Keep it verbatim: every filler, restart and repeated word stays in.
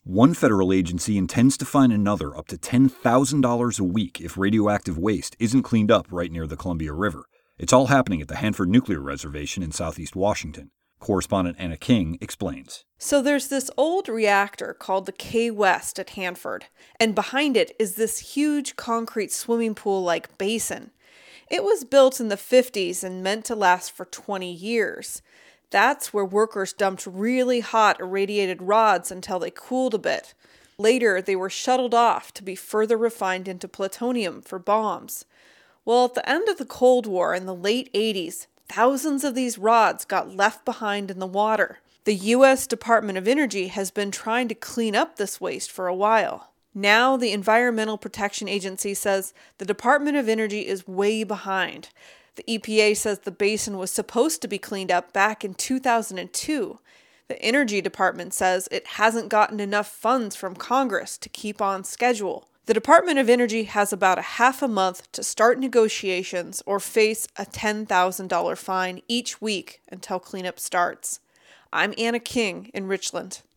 One federal agency intends to fine another up to ten thousand dollars a week if radioactive waste isn't cleaned up right near the Columbia River. It's all happening at the Hanford Nuclear Reservation in southeast Washington. Correspondent Anna King explains. So there's this old reactor called the K West at Hanford, and behind it is this huge concrete swimming pool-like basin. It was built in the fifties and meant to last for twenty years. That's where workers dumped really hot irradiated rods until they cooled a bit. Later, they were shuttled off to be further refined into plutonium for bombs. Well, at the end of the Cold War in the late eighties, thousands of these rods got left behind in the water. The U S Department of Energy has been trying to clean up this waste for a while. Now, the Environmental Protection Agency says the Department of Energy is way behind. The E P A says the basin was supposed to be cleaned up back in two thousand two. The Energy Department says it hasn't gotten enough funds from Congress to keep on schedule. The Department of Energy has about a half a month to start negotiations or face a ten thousand dollars fine each week until cleanup starts. I'm Anna King in Richland.